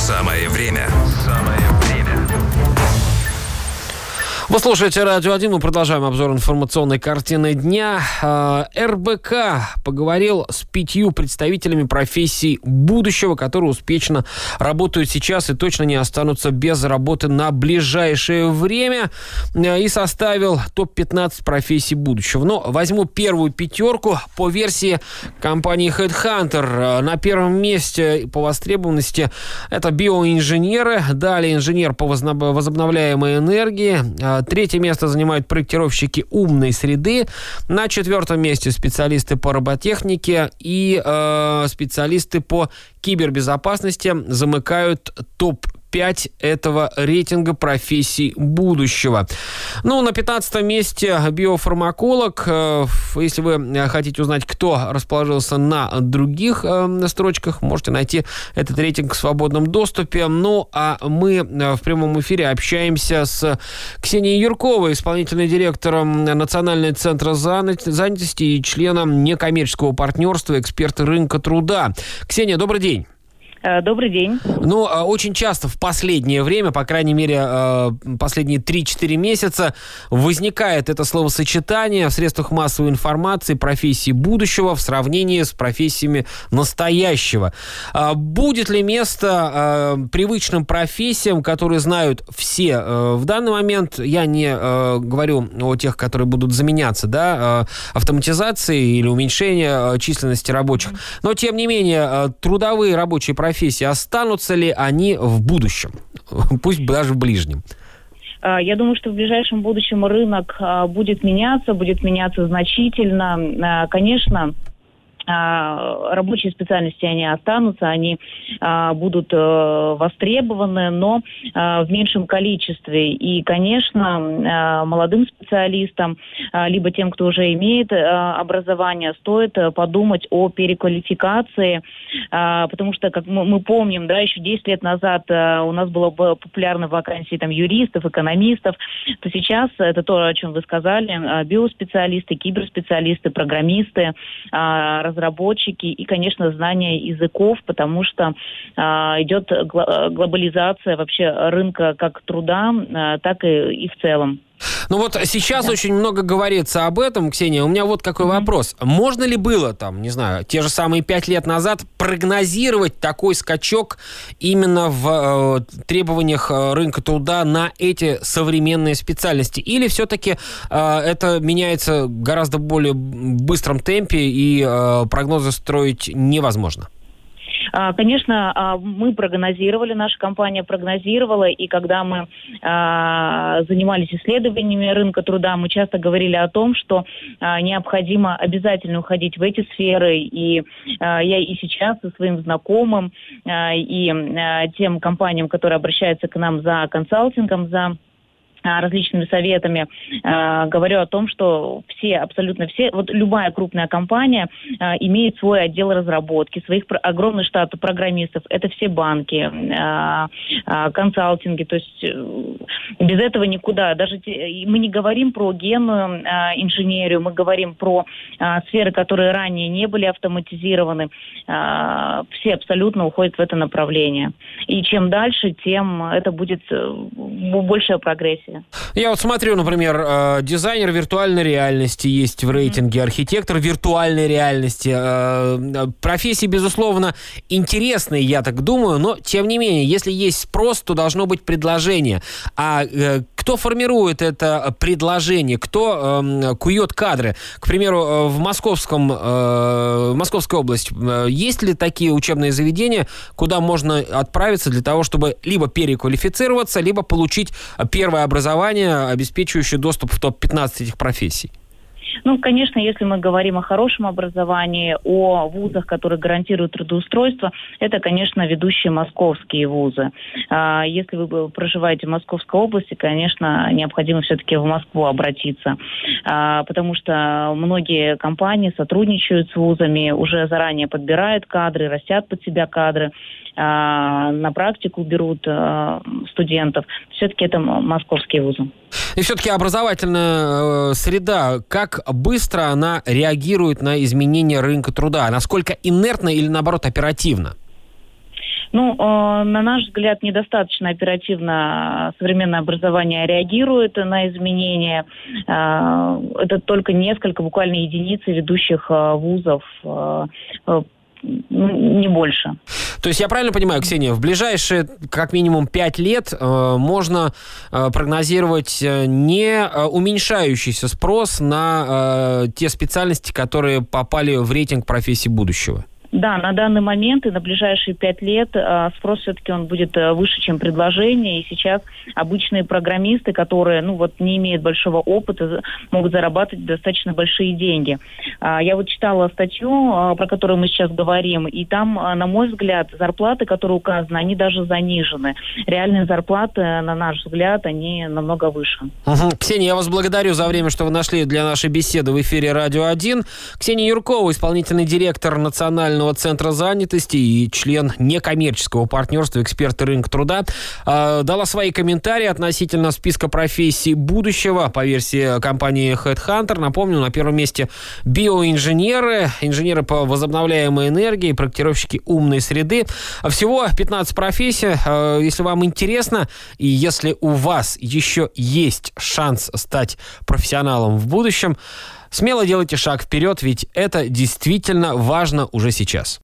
Самое время. Самое время. Вы слушаете «Радио 1». Мы продолжаем обзор информационной картины дня. РБК поговорил с 5 представителями профессий будущего, которые успешно работают сейчас и точно не останутся без работы на ближайшее время. И составил топ-15 профессий будущего. Но возьму первую 5 по версии компании HeadHunter. На первом месте по востребованности это биоинженеры. Далее инженер по возобновляемой энергии. Третье место занимают проектировщики умной среды. На 4-м месте специалисты по роботехнике и специалисты по кибербезопасности замыкают топ-5 этого рейтинга профессий будущего. Ну, на 15-м месте биофармаколог. Если вы хотите узнать, кто расположился на других строчках, можете найти этот рейтинг в свободном доступе. Ну, а мы в прямом эфире общаемся с Ксенией Юрковой, исполнительным директором Национального центра занятости и членом некоммерческого партнерства «Эксперты рынка труда». Ксения, добрый день. Добрый день. Ну, очень часто в последнее время, по крайней мере, последние 3-4 месяца, возникает это словосочетание в средствах массовой информации профессии будущего в сравнении с профессиями настоящего. Будет ли место привычным профессиям, которые знают все в данный момент? Я не говорю о тех, которые будут заменяться, да, автоматизацией или уменьшением численности рабочих. Но, тем не менее, трудовые рабочие профессии останутся ли они в будущем? Пусть даже в ближнем. Я думаю, что в ближайшем будущем рынок будет меняться значительно. Конечно, рабочие специальности, они останутся, они будут востребованы, но в меньшем количестве. И, конечно, молодым специалистам, либо тем, кто уже имеет образование, стоит подумать о переквалификации, потому что, как мы помним, да, еще 10 лет назад у нас было популярно вакансии там, юристов, экономистов, то сейчас это то, о чем вы сказали, биоспециалисты, киберспециалисты, программисты, разработчики и, конечно, знание языков, потому что идет глобализация вообще рынка как труда, так и в целом. Ну вот сейчас очень много говорится об этом, Ксения. У меня вот какой вопрос. Можно ли было, там, не знаю, те же самые 5 лет назад прогнозировать такой скачок именно в требованиях рынка труда на эти современные специальности? Или все-таки это меняется в гораздо более быстром темпе и прогнозы строить невозможно? Конечно, мы прогнозировали, наша компания прогнозировала, и когда мы занимались исследованиями рынка труда, мы часто говорили о том, что необходимо обязательно уходить в эти сферы, и я и сейчас со своим знакомым, и тем компаниям, которые обращаются к нам за консалтингом, за различными советами, говорю о том, что абсолютно все, вот любая крупная компания имеет свой отдел разработки, огромный штат программистов, это все банки, консалтинги, то есть без этого никуда. Даже мы не говорим про генную инженерию, мы говорим про сферы, которые ранее не были автоматизированы, все абсолютно уходят в это направление. И чем дальше, тем это будет большая прогрессия. Я вот смотрю, например, дизайнер виртуальной реальности есть в рейтинге, архитектор виртуальной реальности. Профессии, безусловно, интересные, я так думаю, но, тем не менее, если есть спрос, то должно быть предложение. А кто формирует это предложение? Кто кует кадры? К примеру, в Московской области есть ли такие учебные заведения, куда можно отправиться для того, чтобы либо переквалифицироваться, либо получить первое образование, обеспечивающее доступ в топ-15 этих профессий? Ну, конечно, если мы говорим о хорошем образовании, о вузах, которые гарантируют трудоустройство, это, конечно, ведущие московские вузы. Если вы проживаете в Московской области, конечно, необходимо все-таки в Москву обратиться, потому что многие компании сотрудничают с вузами, уже заранее подбирают кадры, растят под себя кадры, на практику берут студентов. Все-таки это московские вузы. И все-таки образовательная среда, как быстро она реагирует на изменения рынка труда? Насколько инертно или, наоборот, оперативно? На наш взгляд, недостаточно оперативно современное образование реагирует на изменения. Это только несколько, буквально единицы ведущих вузов, не больше. То есть я правильно понимаю, Ксения, в ближайшие как минимум 5 лет можно прогнозировать не уменьшающийся спрос на те специальности, которые попали в рейтинг профессий будущего? Да, на данный момент и на ближайшие 5 лет спрос все-таки он будет выше, чем предложение. И сейчас обычные программисты, которые не имеют большого опыта, могут зарабатывать достаточно большие деньги. Я читала статью, про которую мы сейчас говорим, и там, на мой взгляд, зарплаты, которые указаны, они даже занижены. Реальные зарплаты, на наш взгляд, они намного выше. Ксения, я вас благодарю за время, что вы нашли для нашей беседы в эфире «Радио 1». Ксения Юркова, исполнительный директор Национального центра занятости и член некоммерческого партнерства «Эксперты рынка труда», дала свои комментарии относительно списка профессий будущего по версии компании HeadHunter. Напомню, на первом месте биоинженеры, инженеры по возобновляемой энергии, проектировщики умной среды. Всего 15 профессий. Если вам интересно, и если у вас еще есть шанс стать профессионалом в будущем, смело делайте шаг вперед, ведь это действительно важно уже сейчас.